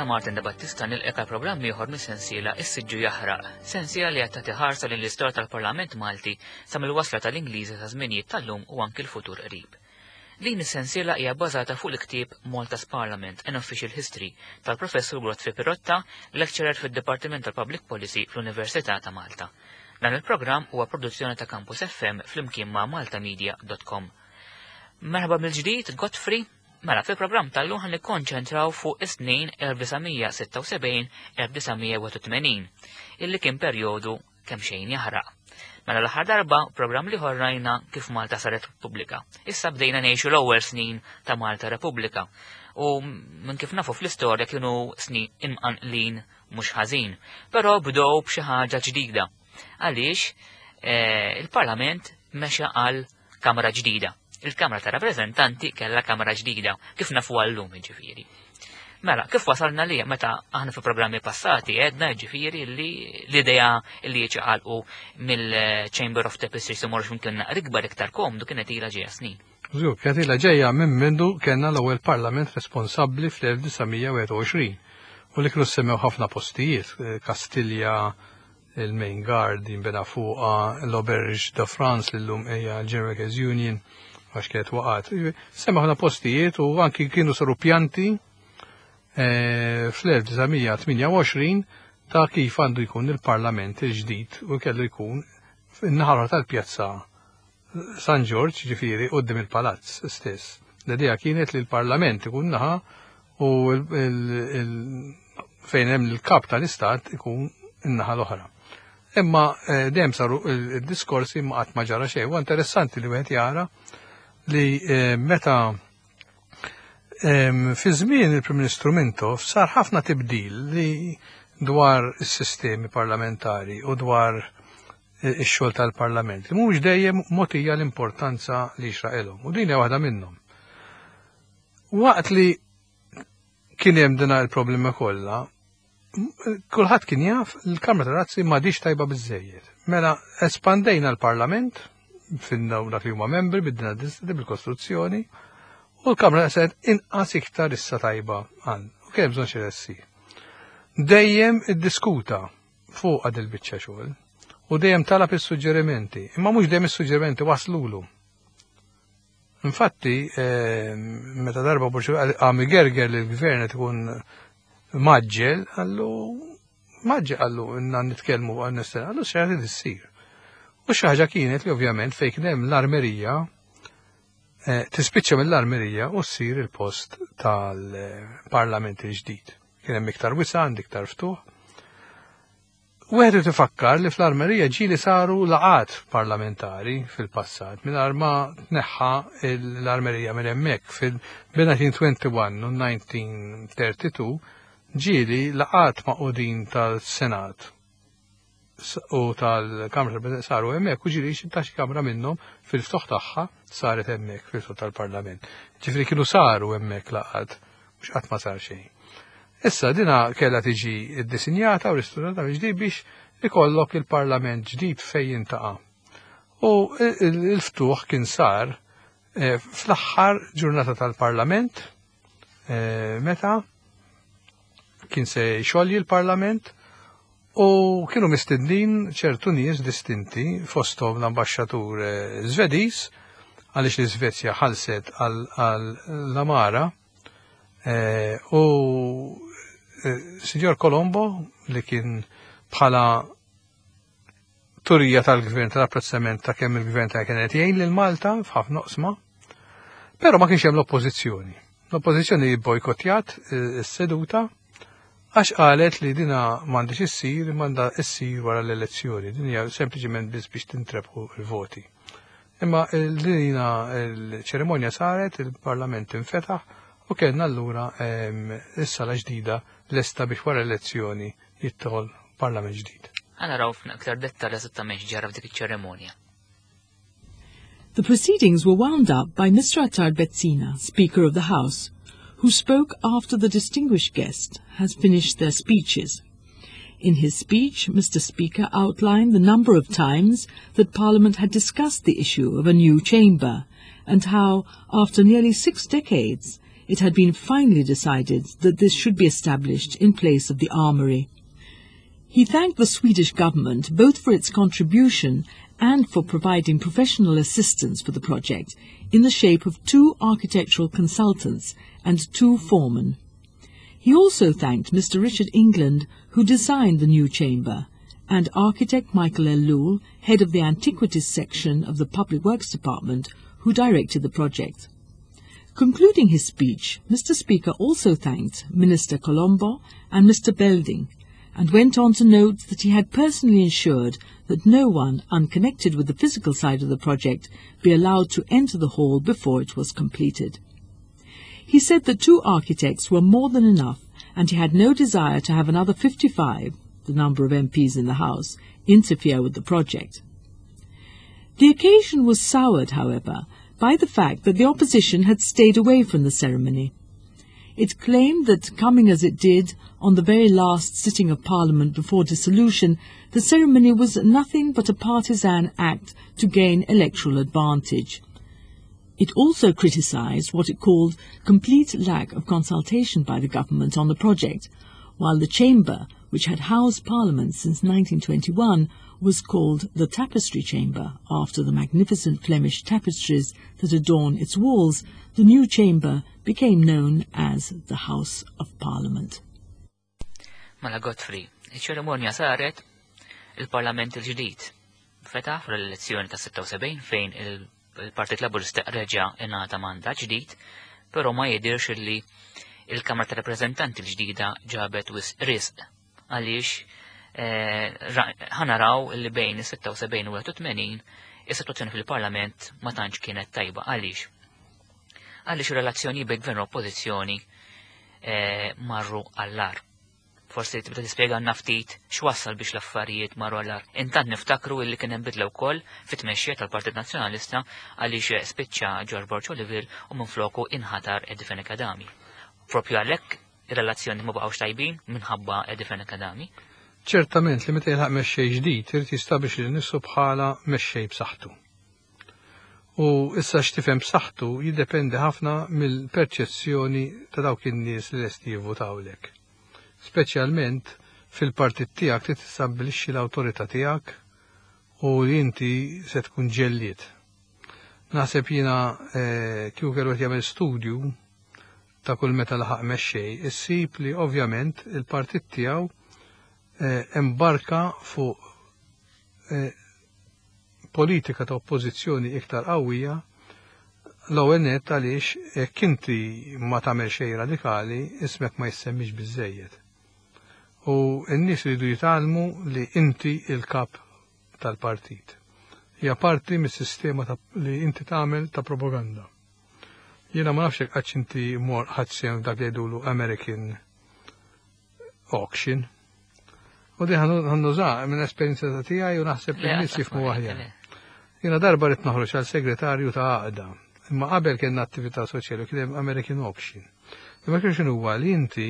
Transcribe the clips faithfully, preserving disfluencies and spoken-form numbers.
Martin da Battista nilqa programm ieħor mis-sensiela Is-Siġġu Jaħraq, sensiela li qed tagħti ħarsa lejn l-istorja tal-Parlament Malti sa mill-wasla tal-Ingliżi ta' żminijiet tal-lum u anke l-futur qrib. Din is-sensiela hija bbażata fuq il-ktieb Malta's Parliament and Official History tal-Professur Godfrey Pirotta, lecturer fid-Dipartiment tal-Public Policy fl-Università ta' Malta. Dan il-programm huwa produzzjoni ta' Campus F M flimkien ma' maltamedia dot com. Merħba mill-ġdid, Godfrey. Mela, fil-programm tal-lum ħan nikkonċentraw fuq is-snin elf tisgħumija sitta u sebgħin - elf tisgħumija ewwet u tmenin, illi kien perjodu kemm xejn jaħraq. Mela l-aħħar darba programm li ħorrajna kif Malta saret Repubblika. Issa bdejna ngħixu l-ewwel snin ta' Malta Repubblika. U minn kif nafu fl-istorja kienu snin imqanqlin mhux ħażin, però bdew b'xi ħaġa ġdida. Għaliex eh, il-Parlament mexa għal Kamra ġdida. Il-Kamra ta' Rappreżentanti kellha Kamra ġdida, kif nafu għallum ġifieri. Mela, kif wasalna li meta aħna fi programmi passati għedna ġifieri li l-idea li jiċċaqalqu mill-Chamber of Tapestries imorru x'imkien rikbar iktar komdu kienet ilha ġejja snin. Żgur, kienet ilha ġejja minn mindu kellna l-ewwel Parlament responsabbli fl-elf tisgħumija wieħed u għoxrin u li kienu semmew ħafna postijiet, Kastilja, il-Main Guard jinbena fuqha, l-Auberge de France li llum hija l-General Union għax kienet waqat. Semma ħafna postijiet u anki kienu saru pjanti fl-elf tisgħumija tminja u għoxrin ta' kif għandu jkun il-Parlament il-ġdid u kellu jkun fin-naħa tal-pjazza San George, ġifieri qudiem il-palazz stess. L-idea kienet li l-Parlament ikun naħa u fejn hemm il-kap tal-istat ikun in-naħa l-oħra. Imma dejjem saru il-diskorsi ma qatt ma ġara xejn. U interessanti li wieħed jara li meta fi żmien il-Prim Ministru Mintoff sar ħafna tibdil li dwar is-sistemi parlamentari u dwar ix-xogħol tal-Parlament li mhux dejjem mogħtija l-importanza li jxraqilhom. U din hija waħda minnhom. Waqt li kien hemm din il-problema kollha, kulħadd kien jaf il-Kamra tar-Razzi m'għadix tajba biżżejjed. Mela espandejna l-Parlament finna dak li huma membri bidna bil-Kostruzzjoni u l-Kamra saret inqas iktar issa tajba għan. U kien bżonn xi issir. Dejjem iddiskuta fuq għad il-biċċa xogħol u dejjem talab is-suġġerimenti, imma mhux dejjem is-suġġerimenti waslulu. Infatti, meta darba għami gerger li l-gvern qed ikun maġġel, għallu maġġel għallu inna nitkellmu għal nistgħu, għallu xi ħaġa issir. U xi ħaġa kienet li ovvjament fejn kien hemm l-armerija tispiċċa mill-armerija u ssir il-post tal-Parlament il-ġdid. Kien hemm iktar wisgħa, iktar ftuħ. Wieħed tifakkar li fl-armerija ġieli saru laqat parlamentari fil-passat mingħajr ma tneħħa l-armerija minn hemmhekk fil-nineteen twenty-one u nineteen thirty-two ġieli laqat maqudin tal-Senat u tal-Kamra saru hemmhekk u ġieli ta' xi kamra minnhom fil-ftuħ tagħha saret hemmhekk fil-ftuħ tal-Parlament. Ġifieri kienu saru hemmhekk laqgħat mhux qatt ma sar xejn. Issa dina kellha tiġi ddisinjata u risturata ġdid biex ikollok il-Parlament ġdid fejn jintaqa'. U l-ftuħ kien sar fl-aħħar ġurnata tal-Parlament meta kien se jxolli l-Parlament u kienu mistednin ċertu nies distinti fosthom l-ambaxxatur Żvediż għaliex l-Iżvezja ħalset għall-Amara u Signor Colombo li kien bħala turija tal-gvern tal-apprezzament ta' kemm il-gvern ta' kienet jgħin lil Malta f'ħafna oqsma, però ma kienx hemm l-oppożizzjoni. L-oppożizzjoni bojkottjat is-seduta għax qalet li dina m'għandix issir m'għandha issir wara l-elezzjoni, din hija sempliċement biss biex tintrebħu l-voti. Imma dina l-ċerimonja saret, il-Parlament infetaħ u kellna allura is-sala ġdida lesta biex wara l-elezzjoni jittol Parlament ġdid. Għana raw f'aktar dettal eżattament ġara f'dik iċ-ċerimonja. The proceedings were wound up by Mister Attard Betsina, Speaker of the House, who spoke after the distinguished guest has finished their speeches. In his speech, Mister Speaker outlined the number of times that Parliament had discussed the issue of a new chamber, and how, after nearly six decades, it had been finally decided that this should be established in place of the armoury. He thanked the Swedish government both for its contribution and for providing professional assistance for the project in the shape of two architectural consultants and two foremen. He also thanked Mister Richard England, who designed the new chamber, and architect Michael L. Lewell, head of the Antiquities section of the Public Works Department, who directed the project. Concluding his speech, Mister Speaker also thanked Minister Colombo and Mister Belding, and went on to note that he had personally ensured that no one unconnected with the physical side of the project be allowed to enter the hall before it was completed. He said that two architects were more than enough, and he had no desire to have another fifty-five, the number of M Ps in the House, interfere with the project. The occasion was soured, however, by the fact that the opposition had stayed away from the ceremony. It claimed that, coming as it did on the very last sitting of Parliament before dissolution, the ceremony was nothing but a partisan act to gain electoral advantage. It also criticised what it called complete lack of consultation by the government on the project, while the chamber, which had housed Parliament since nineteen twenty-one, was called the Tapestry Chamber after the magnificent Flemish tapestries that adorn its walls. The new chamber became known as the House of Parliament. Mela Godfrey, iċ-ċerimonja saret il-Parlament il-ġdid. Fetaħ fl-elezzjoni ta' sitta u sebgħin fejn il-Partit Laburista reġa' ingħata mandat ġdid, però ma jidirx li il-Kamra ta' Rappreżentanti l-ġdida ġabet wisq għaliex ħanaraw li bejn is-sitta u sebgħin u tmenin is-sitwazzjoni fil-Parlament ma tantx kienet tajba għaliex. Għaliex ir-relazzjoni bejn gvern u oppożizzjoni marru għall-ar. Forsi tibda tispjega ftit x'wassal biex l-affarijiet marru għall-ar. Intant niftakru illi kien hemm bidla wkoll fit-tmexxija tal-Partit Nazzjonalista għaliex spiċċa George Borch Oliver u minfloku inħatar Edifen Kadami. Propju għalhekk ir-relazzjoni ma baqgħux tajbin minħabba Edifen Kadami. Ċertament li meta jilħaq mexxej ġdid irid jistabix li nissu bħala mexxej b'saħħtu. U issa x'tifhem b'saħħtu jiddependi ħafna mill-perċezzjoni ta' dawk in-nies li lesti jivvutawlek. Speċjalment fil-partit tiegħek trid tistabbilixxi l-awtorità tiegħek u li inti se tkun ġellied. Naħseb jiena kieku kellu qed jagħmel studju ta' kull meta laħaq mexxej, issib li ovvjament il-partit tiegħu embarka fuq politika ta' oppożizzjoni iktar qawwija l-ewwel nett għaliex jekk inti ma tagħmel xejn radikali ismek ma jissemmix biżżejjed. U n-nies iridu jitgħallmu li inti il-kap tal-partit. Hija parti mis-sistema li inti tagħmel ta' propaganda. Jiena ma nafx hekk għax inti mor ħadd dak li jgħidulu American auction. U di ħannuża minn esperjenza ta' tiegħi u naħseb li n-nies jifhmu aħjar. Jiena darba rid noħroġ għal segretarju ta' għaqda. Imma qabel kien attività soċjali kien hemm American auction. Imma kien x'inhu huwa li inti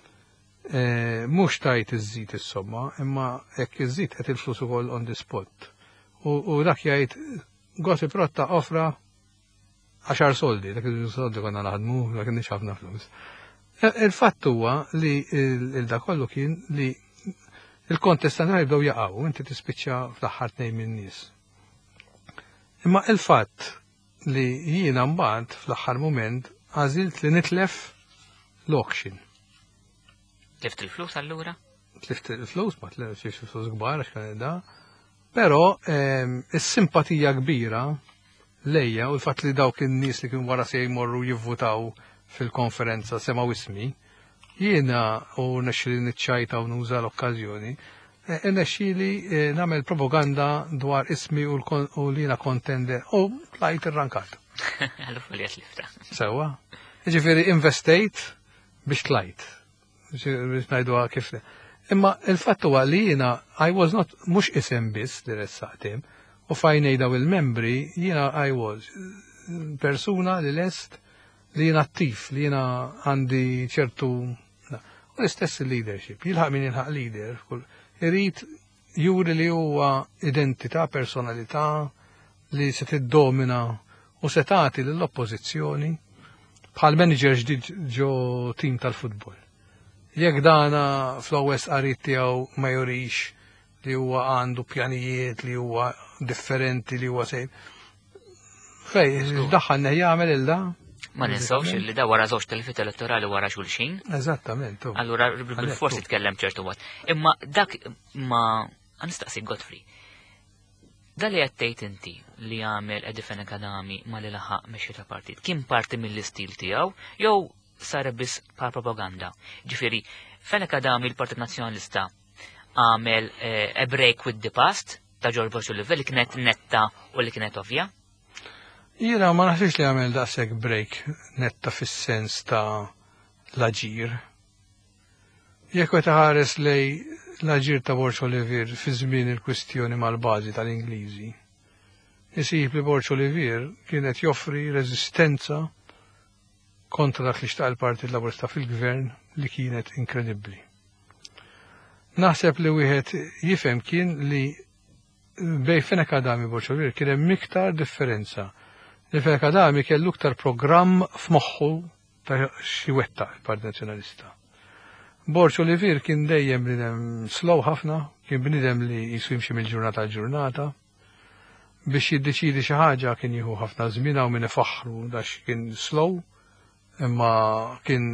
mhux tajt iżżid is-somma, imma hekk iżżid qed il-flus ukoll on the spot. U dak jgħid gossip rotta offra għaxar soldi, dak il-soldi konna naħdmu, dak kienx ħafna flus. Il-fatt huwa li il-dak kollu kien li il-kontestanti jibdew jaqgħu, inti tispiċċa fl-aħħar tnejn min-nies. Imma il-fatt li jiena mbagħad fl-aħħar mument għażilt li nitlef l-auction. Tlift il-flus allura? Tlift il-flus, ma tlefx il-flus kbar għax kan da. Però is-simpatija kbira lejja u l-fatt li dawk in-nies li kienu wara se jmorru jivvutaw fil-konferenza semaw ismi, jiena u nexxili niċċajta u nuża l-okkażjoni, nexxili nagħmel propaganda dwar ismi u li jiena kontender u tlajt irrankat. Għallu li għatlifta. Sewa. Ġifieri investejt biex tlajt. Biex ngħiduha kif. Imma il-fatt huwa li jiena I was not mhux isem biss li ressaqtim u fajnej daw il-membri jiena I was persuna li lest li jiena attiv, li jiena għandi ċertu u l-istess il-leadership. Jilħaq min jilħaq leader, irid juri li huwa identità, personalità li se tiddomina u se tagħti lill-oppożizzjoni bħal manager ġdid ġo tim tal-futbol. Jekk dana fl-ewwel qarit tiegħu ma jurix li huwa għandu pjanijiet li huwa differenti li huwa sejn. Fej, daħħalna jagħmel illa. Ma ninsawx li da wara żewġ telfit elettorali wara xulxin. Eżattament. Allura forsi tkellem ċertu waqt. Imma dak ma nistaqsi Godfrey. Dali qed tgħid inti li għamel Edifen Akadami ma li laħaq mexxi ta' partit. Kien parti mill-istil tiegħu jew sar biss bħal propaganda. Ġifieri, Fen Akadami l-Partit Nazzjonalista għamel a break with the past ta' George Bush Oliver li kienet netta u li kienet ovvja? Jira, ma naħsibx li għamel daqshekk break netta fis-sens ta' l-aġir. Jekk qed ħares lej l-aġir ta' Borch Oliver fi żmien il-kwistjoni mal-bażi tal-Ingliżi. Isib li Borch Oliver kienet joffri reżistenza kontra dak li xtaq il-Partit Laburista fil-Gvern li kienet inkredibbli. Naħseb li wieħed jifhem kien li bej Fen Akadami Borch Oliver kien hemm iktar differenza. Fen Akadami kellu iktar programm f'moħħu ta' xi wettaq il-Partit Nazzjonalista. Borch Oliver kien dejjem bniedem slow ħafna, kien bniedem li jisu jimxi mill-ġurnata għal ġurnata. Biex jiddeċidi xi ħaġa kien jieħu ħafna żmien hawn min ifaħħru dax kien slow, imma kien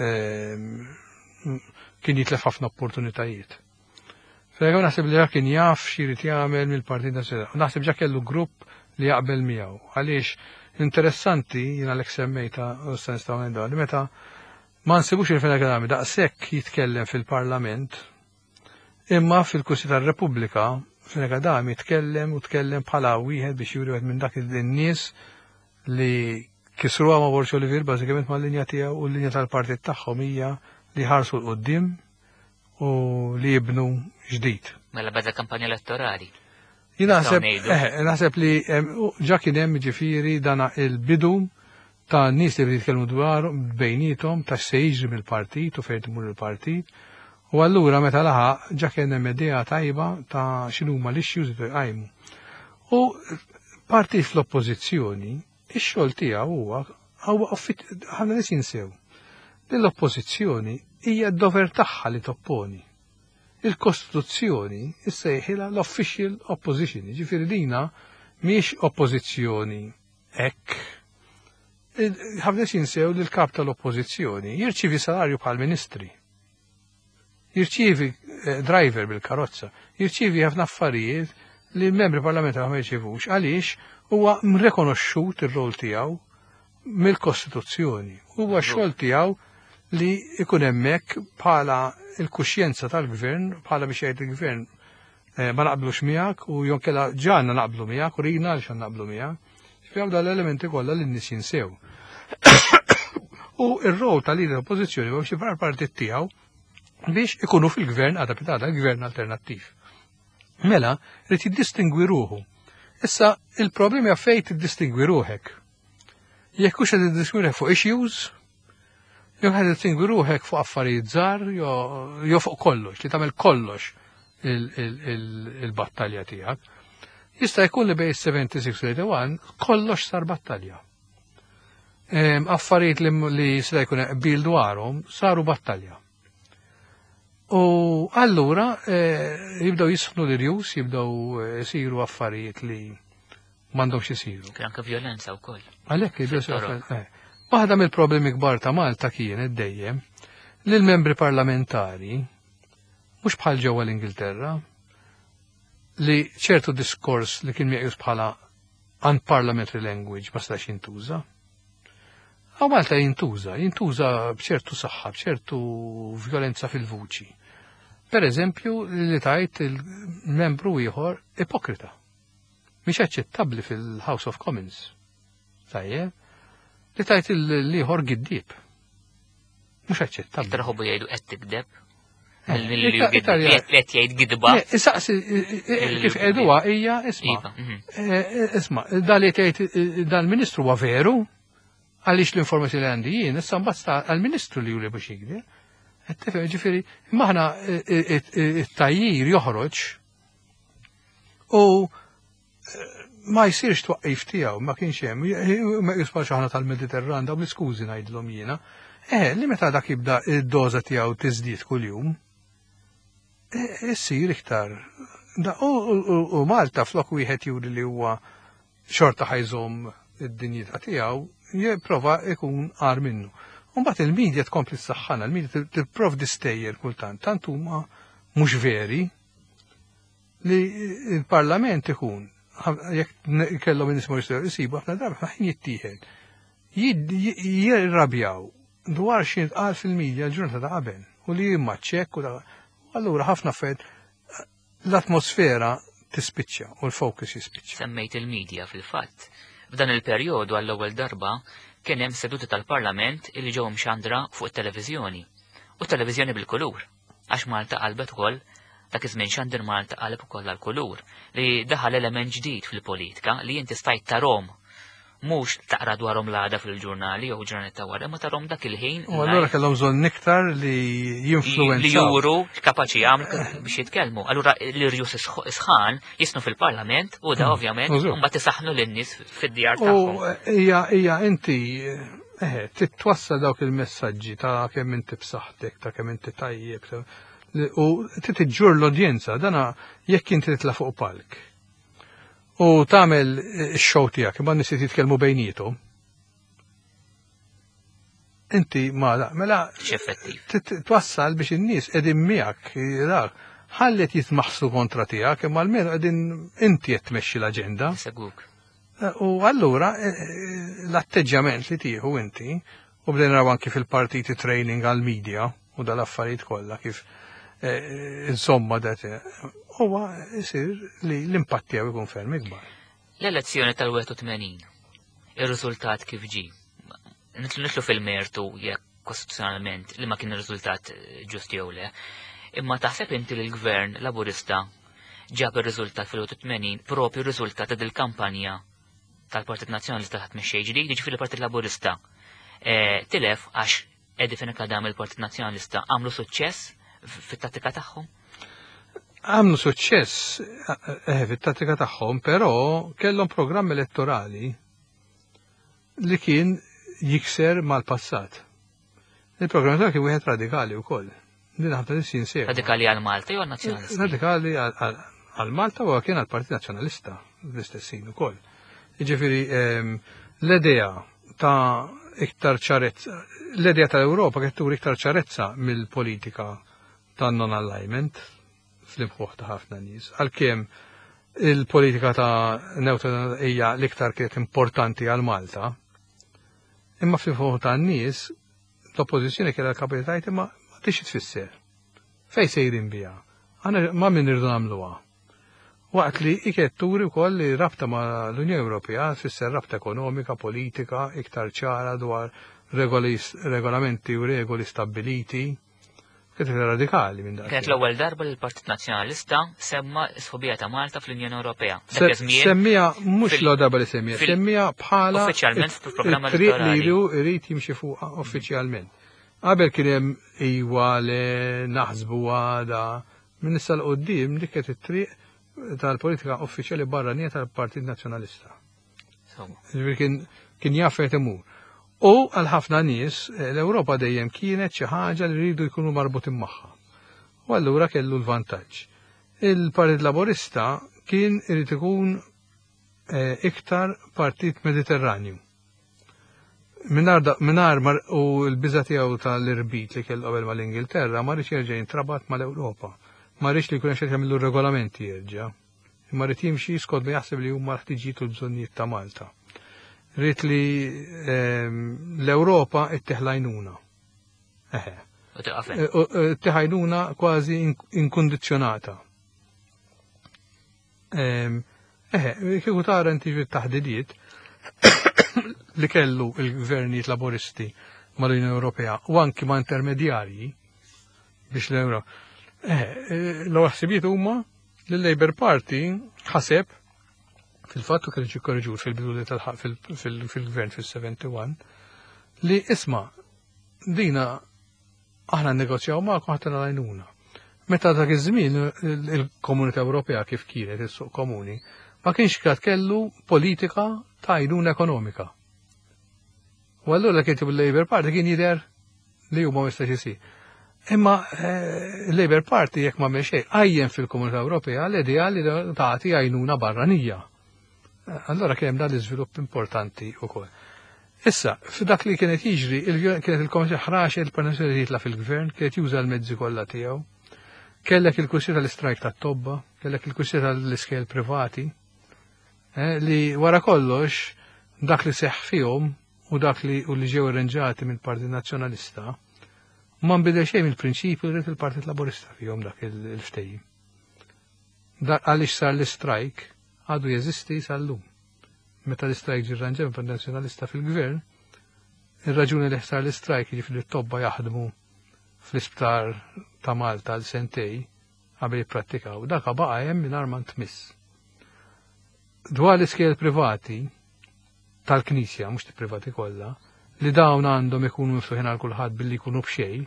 kien jitlef ħafna opportunitajiet. Fejn naħseb li kien jaf x'irid jagħmel mill-Partit Nazzjonalista. Naħseb ġa kellu grupp li jaqbel miegħu. Għaliex interessanti jiena l-ek semmejta u s nistgħu ngħidu li meta ma nsibux il-Fen Akadami daqshekk jitkellem fil-Parlament, imma fil-Kursi tar-Repubblika Fen Akadami tkellem u tkellem bħala wieħed biex juri wieħed minn dak in-nies li kisruha ma' Borch Oliver bażikament mal-linja tiegħu u l-linja tal-partit tagħhom hija li ħarsu l-qudiem u li jibnu ġdid. Mela bada kampanja elettorali. Naħseb, eh, naħseb li ġa kien hemm ġifieri dana il-bidu ta' nies li jitkellmu dwar bejnietom ta' se jiġri mill-partit u fejn imur il-partit. U allura meta laħaq ġa kien hemm idea tajba ta' x'inhuma l-issues li jqajmu. U partit fl-oppożizzjoni, ix-xogħol tiegħu huwa ħafna nies jinsew. L-oppożizzjoni hija d-dover tagħha li topponi. Il-Kostituzzjoni issejħilha l-official opposition, ġifieri dina mhix oppożizzjoni hekk. Ħafna jinsew li l-kap tal-oppożizzjoni jirċievi salarju bħal ministri. Jirċievi driver bil-karozza, jirċievi ħafna affarijiet li l-membri parlamentari ma jirċievux għaliex huwa mrekonoxxut ir-rol tiegħu mill-Kostituzzjoni. Huwa x-xogħol tiegħu li ikun hemmhekk bħala il-kuxjenza tal-gvern, bħala biex jgħid il-gvern ma naqblux miegħek u jonkella ġanna naqblu miegħek u rina għaliex naqblu miegħek. Fjaw dal-elementi kollha li n-nies jinsew. U r-rol tal-lider oppożizzjoni huwa xi partit tiegħu biex ikunu fil-gvern adaptata gvern alternattiv. Mela, rrid jiddistingwi ruħu. Issa, il-problemi għaffejt jiddistingwi ruħek. Jekk hux qed jiddistingwi fuq issues, jew ħed jiddistingwi ruħek fuq affarijiet żgħar, jew fuq kollox, li tagħmel kollox il-battalja tiegħek. Jista' jkun li bej seventy-six u eighty-one kollox sar battalja. Affarijiet li se jkun qbil dwarhom saru battalja. U allura jibdew jisfnu l-irjus, jibdew isiru affarijiet li m'għandhomx isiru. Kien anke violenza wkoll. Għalhekk jibdew isiru. Waħda mill-problemi kbar ta' Malta kienet dejjem li l-membri parlamentari mhux bħal ġewwa l-Ingilterra li ċertu diskors li kien meqjus bħala unparliamentary language ma stax jintuża. Għaw Malta jintuża, jintuża b'ċertu saħħa, b'ċertu violenza fil-vuċi. Per eżempju, li tajt il-membru ieħor ipokrita. Mhix aċċettabbli fil-House of Commons. Tajjeb, li tajt il-ieħor giddib. Mhux aċċettabbli. Traħobu jgħidu qed tikdeb. Qed jgħid gidba. Isaqsi kif qegħduha hija isma'. Isma', dan li tgħid dal-Ministru huwa veru għaliex l-informazzjoni li għandi jien, issa mbagħad għall-Ministru li juri biex jgħid. Tifhem, ġifieri, maħna it-tajjir joħroġ u ma jsirx twaqqif tiegħu, ma kienx hemm, ma jisbal xi ħaġa tal-Mediterran dawn l-iskużi ngħidlhom jiena. Eh, li meta dak jibda id-doża tiegħu tiżdied kuljum, issir iktar. U Malta flok wieħed juri li huwa xorta ħajżomm id-dinjità tiegħu, jipprova ikun qar minnu. U mbagħad il-medja tkompli s-saħħana, il-medja tipprovdi stejjer kultant, tant huma mhux veri li l-Parlament ikun jekk kellhom nismu jisibu ħafna drabi ħin jittieħed. Jirrabjaw dwar xi tqal fil-medja l-ġurnata ta' qabel u li jimma ċekk u allura ħafna affarijiet l-atmosfera tispiċċa u l-fokus jispiċċa. Semmejt il-medja fil-fatt. F'dan il-perjodu għall-ewwel darba kien hemm seduti tal-Parlament illi ġew mxandra fuq it-televiżjoni. U t-televiżjoni bil-kulur. Għax Malta qalbet ukoll dak iż-żmien xandir Malta qalb ukoll għall-kulur li daħal element ġdid fil-politika li inti stajt tarhom mhux taqra dwarhom l-għada fil-ġurnali jew ġurnata wara, ma tarhom dak il-ħin. U allura kellhom bżonn iktar li jinfluwenzaw. Li juru kapaċi jagħmlu biex jitkellmu. Allura l-irjus isħan jisnu fil-Parlament u da ovvjament mbagħad isaħħnu lin-nies fid-djar tagħhom. U hija hija inti eh titwassal dawk il-messaġġi ta' kemm inti b'saħħtek, ta' kemm inti tajjeb. U titġur l-udjenza, dana jekk inti titla' fuq palk. U tagħmel ix-show tiegħek imma nies jitkellmu bejnietom. Inti ma mela twassal biex in-nies qegħdin miegħek rak ħallet jitmaħsu kontra tiegħek imma l-menu qegħdin inti qed tmexxi l-aġenda. U allura l-atteġġament li tieħu inti u bdejna naraw anki fil-partiti training għall-medja u dal-affarijiet kollha kif insomma dat huwa jsir li l-impatt tiegħu jkun ferm ikbar. L-elezzjoni tal-wieħed u tmenin, ir-riżultat kif ġie. Nitlu fil-mertu jekk kostituzzjonalment li ma kien ir-riżultat ġust jew le, imma taħseb inti li l-Gvern Laburista ġab ir-riżultat fil-wieħed u tmenin propju r-riżultat tal-kampanja tal-Partit Nazzjonalista ta' tmexxej ġdid, jiġifieri il-Partit Laburista tilef għax Edi Fenekadam il-Partit Nazzjonalista għamlu suċċess fit-tattika tagħhom? Għamlu suċċess fit-tattika tagħhom, però kellhom programm elettorali li kien jikser mal-passat. Il-programm ta' kien wieħed radikali wkoll. Din ħafna nies jinsew. Radikali għal Malta jew għal-Nazzjonalisti? Radikali għal Malta u kien għall-Partit Nazzjonalista l-istessin ukoll. Jiġifieri l-idea ta' iktar ċarezza, l-idea tal-Ewropa kien turi iktar ċarezza mill-politika ta' non-alignment fl-imħuħ ta' ħafna nies. Għalkemm il-politika ta' neutralità hija l-iktar kienet importanti għal Malta, imma fl-imħuħ ta' nies l-oppożizzjoni kienet l-kapitalitajt imma ma tix tfisser. Fejn sejrin biha? Ma min irdu nagħmluha. Waqt li iket turi wkoll li rabta ma' l-Unjoni Ewropea tfisser rabta ekonomika, politika, iktar ċara dwar regolamenti u regoli stabiliti. Kienet radikali minn dak. Kienet l-ewwel darba li l-Partit Nazzjonalista semma s-sħubija ta' Malta fl-Unjoni Ewropea. Semmija mhux l darba li semmija, semmija bħala uffiċjalment fil-programm triq li elettorali. jrid jimxi fuqha uffiċjalment. Qabel kien hemm iwa li naħsbu għada minn issa l qudiem dik kienet it-triq tal-politika uffiċjali barranija tal-Partit Nazzjonalista. Kien jaf fejn imur. U għal ħafna nies l-Ewropa dejjem kienet xi ħaġa li rridu jkunu marbutin magħha. U allura kellu l-vantaġġ. Il-Partit Laburista kien irid ikun iktar partit Mediterranju. Minar u l-biża tiegħu tal-irbit li kellu qabel mal-Ingilterra ma rridx jerġa' jintrabat mal-Ewropa. Ma rridx li jkun hemm xi jagħmlu regolamenti jerġa'. Imma rrid jimxi skont ma jaħseb li huma ħtiġijiet u l-bżonnijiet ta' Malta. Rrit li l-Europa it-teħlajnuna. It-teħlajnuna kważi inkondizjonata. Eħe, kieku tara inti fit-taħdidiet li kellu il-gvernijiet laboristi mal-Unjoni Ewropea u anki ma' intermedjarji biex l-Ewropa. L-ħsibiet huma li l-Labour Party ħaseb fil-fattu kien ġi korriġur fil-bidu fil-gvern fil-seventy-one li isma' dina aħna negozjaw magħkom ħadd għajnuna. Meta dak iż-żmien il-Komunità Ewropea kif kienet is-suq komuni ma kienx kat kellu politika ta' għajnuna ekonomika. U allura kien il-Labour Party kien jidher li huma mistax isir. Imma il-Labour Party jekk ma xejn għajjen fil-Komunità Ewropea l-idea li tagħti għajnuna barranija. Allora kien hemm dan l-iżvilupp importanti wkoll. Issa, f'dak li kienet jiġri, kienet il-Komunità ħrax il-Parlament jitla fil-Gvern, kienet juża l-mezzi kollha tiegħu. Kellek il-kursi tal-istrajk tat-tobba, kellek il-kursi tal-iskel privati, li wara kollox dak li seħħ fihom u dak li u li ġew irranġati mill-Partit Nazzjonalista ma nbidel xejn mill-prinċipju li il-Partit Laburista fihom dak il-ftehim. Għaliex sar l-istrajk għadu jeżisti sal-lum. Meta l-istrajk ġie rranġat mill-Partit Nazzjonalista fil-Gvern, ir-raġuni li ħsar l-istrajk jiġifieri t-tobba jaħdmu fl-isptar ta' Malta l-sentej qabel jipprattikaw, dak baqa' hemm mingħajr ma ntmiss. Dwar l-iskejjel privati tal-Knisja, mhux privati kollha, li dawn għandhom ikunu miftuħin għal kulħadd billi jkunu b'xejn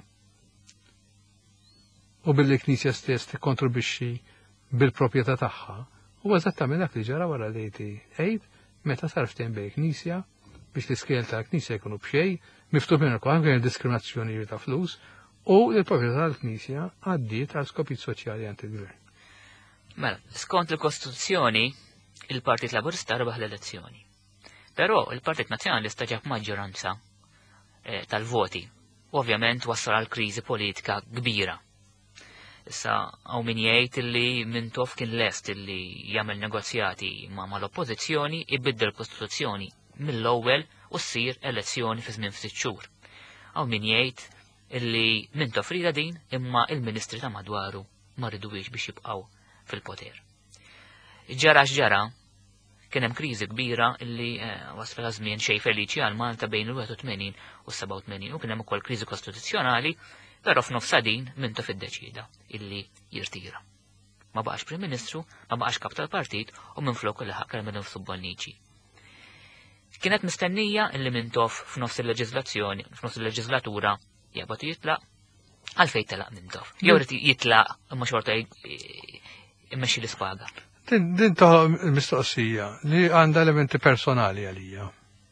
u billi l-Knisja stess tikkontribwixxi bil-proprjetà tagħha, huwa eżattament dak li ġara wara l-Eighty Eight meta sar ftehim bejn il-Knisja biex l-iskejjel tal-Knisja jkunu b'xejn, miftuħ minn ukoll kien diskriminazzjoni ta' flus u l-proprjetà tal-Knisja għaddiet għal skopijiet soċjali għand il-Gvern. Mela, skont il-Kostituzzjoni, il-Partit Laburista rebaħ l-elezzjoni. Però il-Partit Nazzjonalista ġab maġġoranza eh, tal-voti. U ovvjament wassal għal kriżi politika kbira. Issa hawn min jgħid illi Mintoff kien lest illi jagħmel negozjati ma' mal-Oppożizzjoni ibiddel l-Kostituzzjoni mill-ewwel u ssir elezzjoni fi żmien ftit xhur. Hawn min jgħid illi Mintoff rida din imma il-Ministri ta' madwaru ma rridux biex jibqgħu fil-poter. Ġara x'ġara kien hemm kriżi kbira illi wasla żmien xejn feliċi għal Malta bejn il-wieħed u tmenin u s-seba' u tmenin u kien hemm ukoll kriżi kostituzzjonali, però f'nofsa din Mintoff iddeċida illi jirtira. Ma baqax Prim Ministru, ma baqax kap tal-partit u minflok li ħakkar minn Subbonnici. Kienet mistennija illi Mintoff f'nofs il-leġiżlazzjoni, f'nofs il-leġiżlatura jaqbad jitlaq għalfejn telaq Mintoff. Jew rid jitlaq imma xorta immexxi l-ispaga. Din ta' mistoqsija li għandha elementi personali għalija.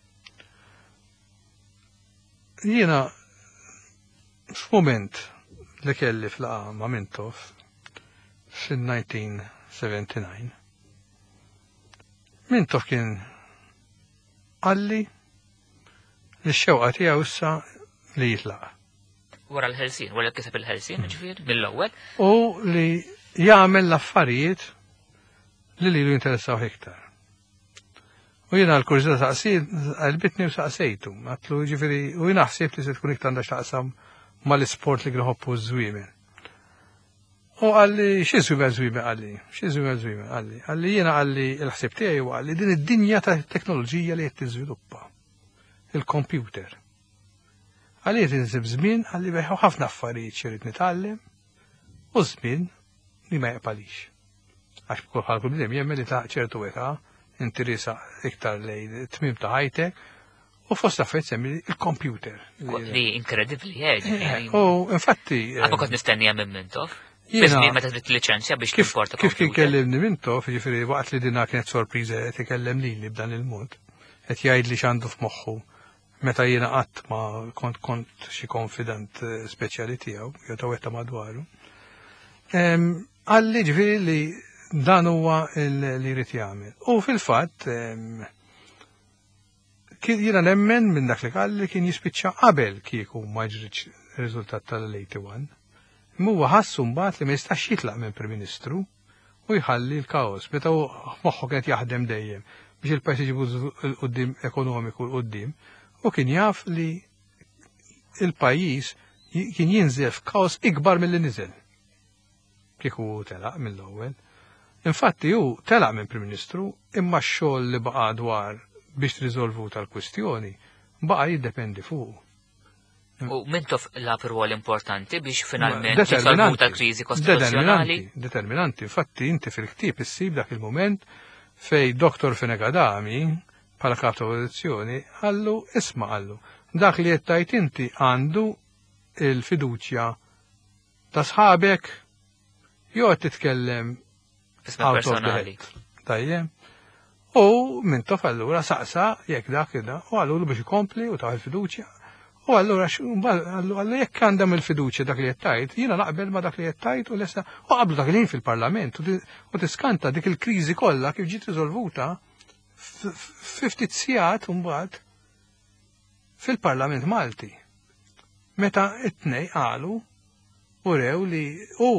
Jiena f'mument li kelli fl-qa ma' Mintoff fil-nineteen seventy-nine. Mintoff kien għalli li x-xewqa tiegħu issa li jitlaq. Wara l-ħelsien, wara kiseb il-ħelsien, ġifieri mill-ewwel. U li jagħmel l-affarijiet li li lu jinteressaw iktar. U jina l-kurzita saqsid, għalbitni u saqsejtu, għatlu ġifiri, u jina ħsib li se tkun iktar għandax taqsam ma l-sport li għrħobbu z-zwimen. U għalli, xie zwimen zwimen għalli, xie zwimen zwimen għalli, għalli jina għalli il-ħsib tiegħi u għalli din id-dinja ta' teknoloġija li jett tiżviluppa, il-computer. Għalli jett nżib żmien għalli beħu ħafna affarijiet xirrit nitgħallem u żmien li ma jaqbalix. Għax bħal kull bidem jemmel li ta' ċertu età interesa iktar lejn tmim ta' high-tech u fost affett semmi il-computer. Li inkredibli, eh. U infatti. Għabba kont nistennija minn Mintoff. Bismi meta trid liċenzja biex kif kif kien kellimni Mintoff, jiġifieri waqt li dinha kienet sorpriża qed ikellem lili b'dan il-mod. Qed jgħid li x'għandu f'moħħu meta jiena qatt ma kont kont xi confident speċjali tiegħu, jew ta' wetta madwaru. Għalli ġifieri li dan huwa li jrid jagħmel. U fil-fatt jiena nemmen minn dak li qalli kien jispiċċa qabel kieku ma ġriċ riżultat tal-eighty-one. Huwa ħassu mbagħad li ma jistax jitlaq minn Prim Ministru u jħalli l-kaos meta hu moħħu kienet jaħdem dejjem biex il-pajjiż iġibu l-qudiem ekonomiku l-qudiem u kien jaf li il-pajjiż kien jinżel f'kaos ikbar milli niżel. Kieku telaq mill-ewwel. Infatti hu telaq minn Prim Ministru imma x-xogħol li baqa' dwar biex triżolvu tal-kwistjoni baqa' jiddependi fuq. U Mintoff lab rwol importanti biex finalment jisolvu tal-kriżi kostituzzjonali. Determinanti, infatti inti fil-ktieb issib dak il-moment fej Doktor Fenegadami bħala kap ta' oppożizzjoni għallu isma' għallu dak li qed tajt inti għandu il-fiduċja ta' sħabek jew qed titkellem personali. Tajjeb. U minn tof allura saqsa jekk dak ida u għallu biex ikompli u taħ il-fiduċja. U allura għallu jekk għandam il-fiduċja dak li jettajt, jiena naqbel ma dak li jettajt u lesta u qablu dak li fil-parlament u tiskanta dik il-kriżi kollha kif ġiet riżolvuta fiftit sigħat mbagħad fil-Parlament Malti. Meta it-tnej qalu u rew li u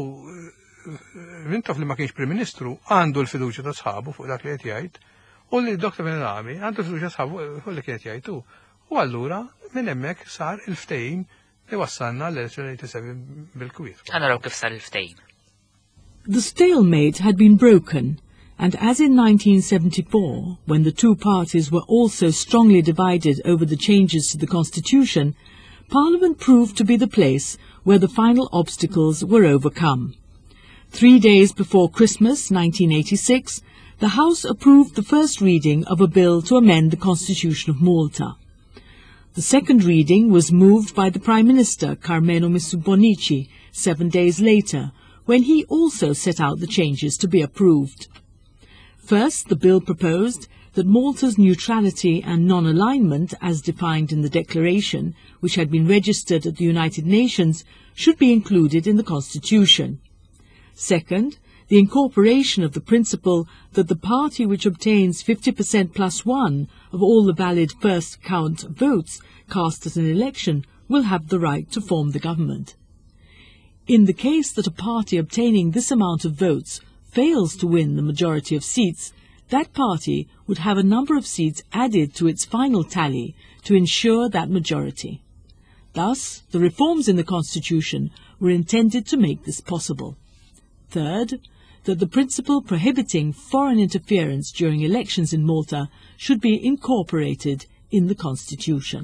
mintof li ma kienx Prim Ministru għandu l-fiduċja ta' sħabu fuq dak li qed jgħid u li d-Doktor Benrami għandu l-fiduċja sħabu fuq li kien jgħidu. U allura minn hemmhekk sar il-ftehim li wassalna l-elezzjoni eighty-seven bil-kwiet. Għana raw kif sar il-ftehim. The stalemate had been broken, and as in nineteen seventy-four, when the two parties were also strongly divided over the changes to the constitution, Parliament proved to be the place where the final obstacles were overcome. Three days before Christmas nineteen eighty-six, the House approved the first reading of a bill to amend the Constitution of Malta. The second reading was moved by the Prime Minister, Carmelo Missubonici, seven days later, when he also set out the changes to be approved. First, the bill proposed that Malta's neutrality and non-alignment, as defined in the Declaration, which had been registered at the United Nations, should be included in the Constitution. Second, the incorporation of the principle that the party which obtains fifty percent plus one of all the valid first count votes cast at an election will have the right to form the government. In the case that a party obtaining this amount of votes fails to win the majority of seats, that party would have a number of seats added to its final tally to ensure that majority. Thus, the reforms in the Constitution were intended to make this possible. Third, that the principle prohibiting foreign interference during elections in Malta should be incorporated in the Constitution.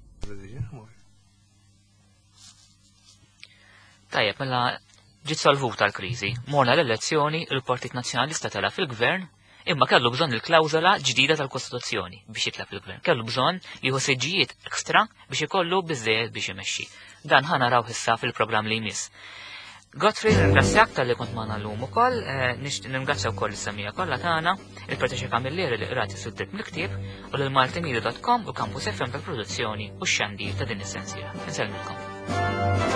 Tajjeb, mela ġiet solvuta l-kriżi. Morna l-elezzjoni, il-Partit Nazzjonalista tela fil-Gvern, imma kellu bżonn il-klawżola ġdida tal-Kostituzzjoni biex jitla fil-Gvern. Kellu bżonn li ħossiġġijiet ekstra biex ikollu biżżejjed biex imexxi. Dan ħa naraw issa fil-programm li jmiss. Godfrey, ringrazzjak tal-li kont magħna llum ukoll, ningrazzja wkoll is-semija kollha tagħna, il-Patriċja Kamilleri li qrati suddett mill-ktieb u lil maltimedia dot com u Campus F M tal-produzzjoni u x-xandir ta' din is-sensiela. Insellmilkom.